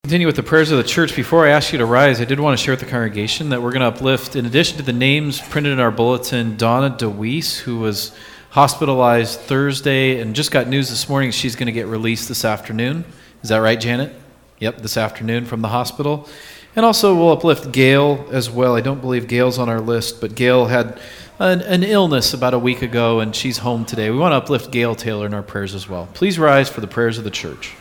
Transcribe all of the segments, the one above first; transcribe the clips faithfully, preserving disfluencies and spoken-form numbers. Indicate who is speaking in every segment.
Speaker 1: Continue with the prayers of the church. Before I ask you to rise, I did want to share with the congregation that we're going to uplift, in addition to the names printed in our bulletin, Donna DeWeese, who was hospitalized Thursday and just got news this morning she's going to get released this afternoon. Is that right, Janet? Yep, this afternoon from the hospital. And also we'll uplift Gail as well. I don't believe Gail's on our list, but Gail had an, an illness about a week ago and she's home today. We want to uplift Gail Taylor in our prayers as well. Please rise for the prayers of the church.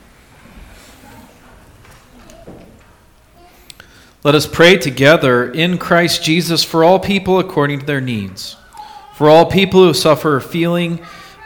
Speaker 1: Let us pray together in Christ Jesus for all people according to their needs. For all people who suffer feeling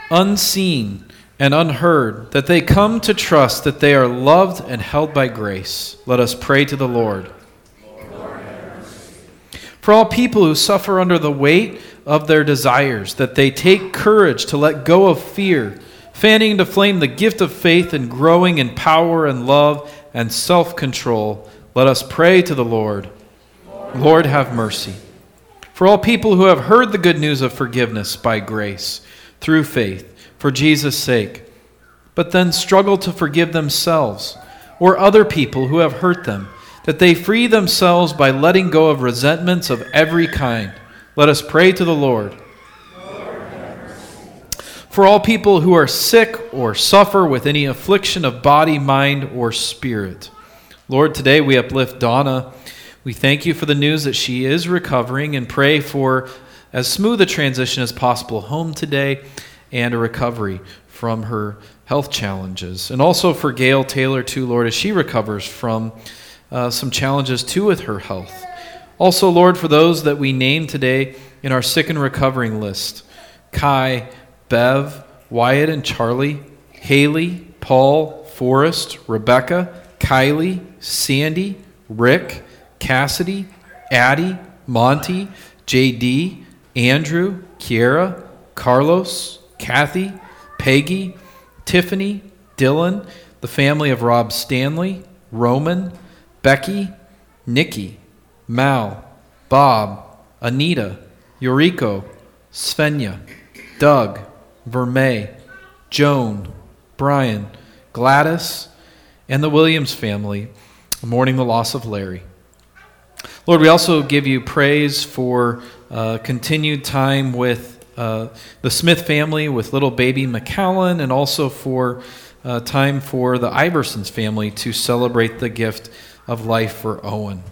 Speaker 1: unseen and unheard, that they come to trust that they are loved and held by grace. Let us pray to the Lord. Lord, have mercy. For all people who suffer under the weight of their desires, that they take courage to let go of fear, fanning into flame the gift of faith and growing in power and love and self-control. Let us pray to the Lord. Lord, Lord, have mercy. For all people who have heard the good news of forgiveness by grace, through faith, for Jesus' sake, but then struggle to forgive themselves or other people who have hurt them, that they free themselves by letting go of resentments of every kind. Let us pray to the Lord. Lord, have mercy. For all people who are sick or suffer with any affliction of body, mind, or spirit. Lord, today we uplift Donna. We thank you for the news that she is recovering and pray for as smooth a transition as possible home today and a recovery from her health challenges. And also for Gail Taylor too, Lord, as she recovers from uh, some challenges too with her health. Also, Lord, for those that we name today in our sick and recovering list, Kai, Bev, Wyatt and Charlie, Haley, Paul, Forrest, Rebecca, Kylie, Sandy, Rick, Cassidy, Addie, Monty, J D, Andrew, Kiera, Carlos, Kathy, Peggy, Tiffany, Dylan, the family of Rob Stanley, Roman, Becky, Nikki, Mal, Bob, Anita, Yoriko, Svenja, Doug, Vermey, Joan, Brian, Gladys, and the Williams family, mourning the loss of Larry. Lord, we also give you praise for uh, continued time with uh, the Smith family, with little baby McCallan, and also for uh, time for the Iversons family to celebrate the gift of life for Owen.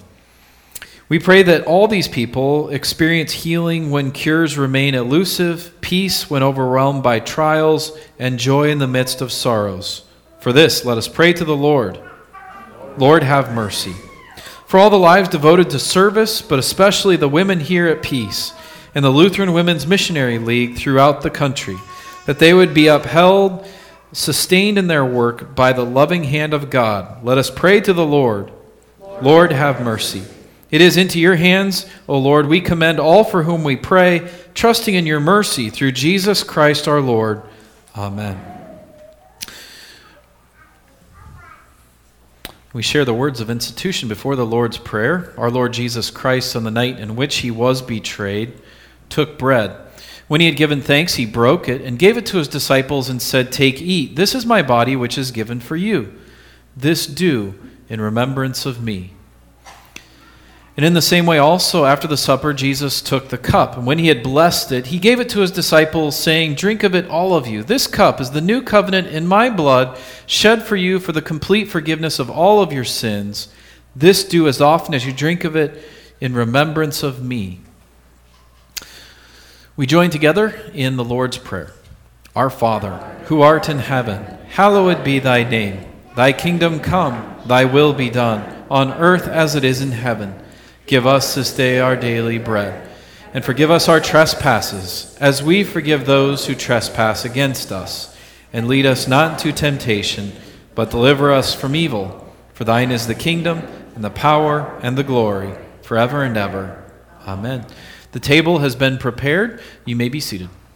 Speaker 1: We pray that all these people experience healing when cures remain elusive, peace when overwhelmed by trials, and joy in the midst of sorrows. For this, let us pray to the Lord. Lord, have mercy. For all the lives devoted to service, but especially the women here at Peace and the Lutheran Women's Missionary League throughout the country, that they would be upheld, sustained in their work by the loving hand of God. Let us pray to the Lord. Lord, have mercy. It is into your hands, O Lord, we commend all for whom we pray, trusting in your mercy through Jesus Christ our Lord. Amen. We share the words of institution before the Lord's Prayer. Our Lord Jesus Christ, on the night in which he was betrayed, took bread. When he had given thanks, he broke it and gave it to his disciples and said, "Take, eat. This is my body, which is given for you. This do in remembrance of me." And in the same way also, after the supper, Jesus took the cup. And when he had blessed it, he gave it to his disciples, saying, "Drink of it, all of you. This cup is the new covenant in my blood, shed for you for the complete forgiveness of all of your sins. This do as often as you drink of it in remembrance of me." We join together in the Lord's Prayer. Our Father, who art in heaven, hallowed be thy name. Thy kingdom come, thy will be done, on earth as it is in heaven. Give us this day our daily bread, and forgive us our trespasses, as we forgive those who trespass against us. And lead us not into temptation, but deliver us from evil. For thine is the kingdom, and the power, and the glory, forever and ever. Amen. The table has been prepared. You may be seated.